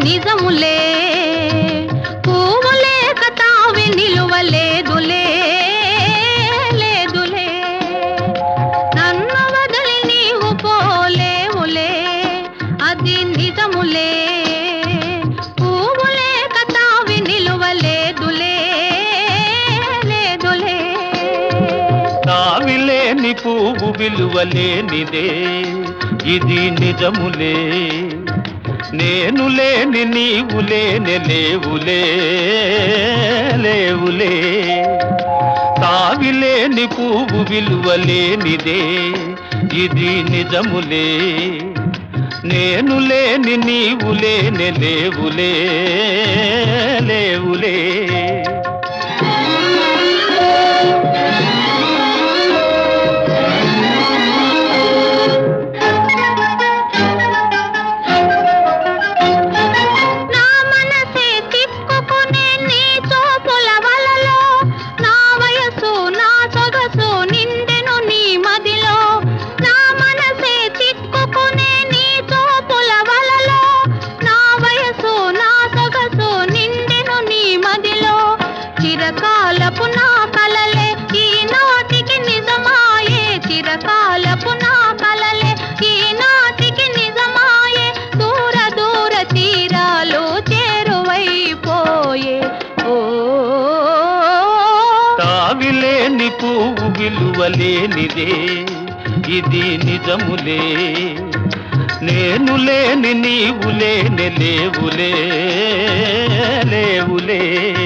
నిజములే పువ్వు లేక తావి నిలువలేదులే లేదులే నన్ను వదిలి నీవు పోలేవులే అది నిజములే పువ్వు లేక తావి నిలువలేదులే లేదులే తావిలేని పువ్వు విలువలేనిదే ఇది నిజములే నేను లేని నీవు లేని లేవులే లేవులే తావిలేని పువ్వు విలువలేనిదే ఇది నిజములే నేను లేని నీవు లేని లేవులే లేవులే చిరకాలపు నా కలలే ఈనాటికి నిజమాయే చిరకాలపు నా కలలే ఈనాటికి నిజమాయే దూర దూర తీరాలు చేరువైపోయే ఓ తావిలేని పువ్వు విలువలేనిదే ఇది నిజములే నేను లేని నీవు లేని లేవులే లేవులే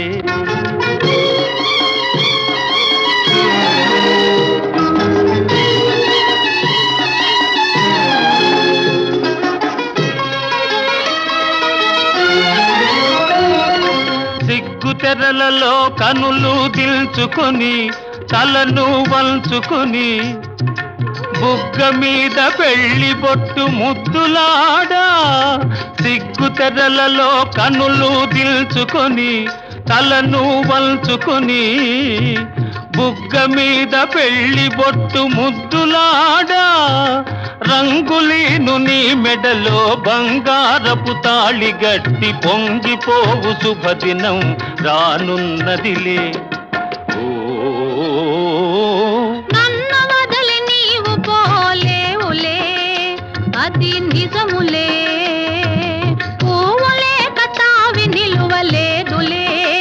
తెరలలో కనులు దిల్చుకొని తలను వంచుకొని బుగ్గ మీద పెళ్లి బొట్టు ముద్దులాడా సిగ్గు తెరలలో కనులు దిల్చుకొని తలను వంచుకొని బుగ్గ మీద పెళ్లి బొట్టు ముద్దులాడా రంగులీను నీ మెడలో బంగారపు తాళి గట్టి పొంగిపోవు శుభదినం రానున్నదిలే నన్ను వదిలి నీవు పోలేవులే అది నిజములే పువ్వు లేక తావి నిలువలేదులే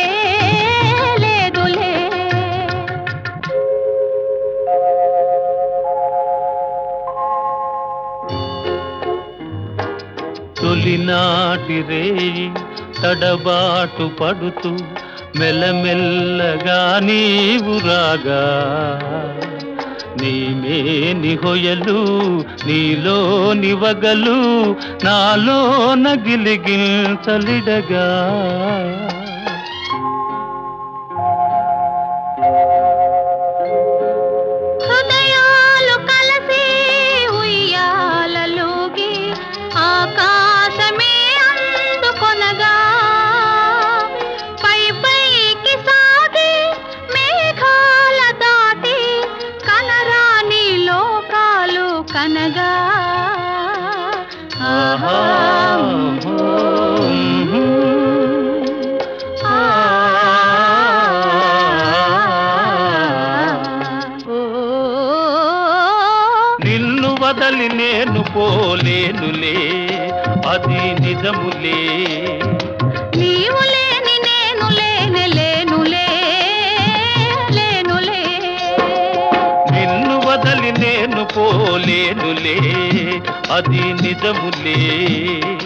లేదులే తొలినాటి రేయి తడబాటు పడుతూ మెల్లమెల్లగా నీవు రాగా నీమేని హొయలు నీలో నివగలు నాలో నగిలిగించలిడగా హృదయాలు కలిసి ఉయ్యాలలోగి ఆకాశమే అందుకొనగా పై పైకి సాగి మేఘాల దాటి కనరాని లోకాలు కనగా ఆహా నిన్ను వదలి నేను పోలేనులే అది నిజములే నీవు లేని నేను లేని లేనులే లేనులే నిన్ను వదలి నేను పోలేనులే అది నిజములే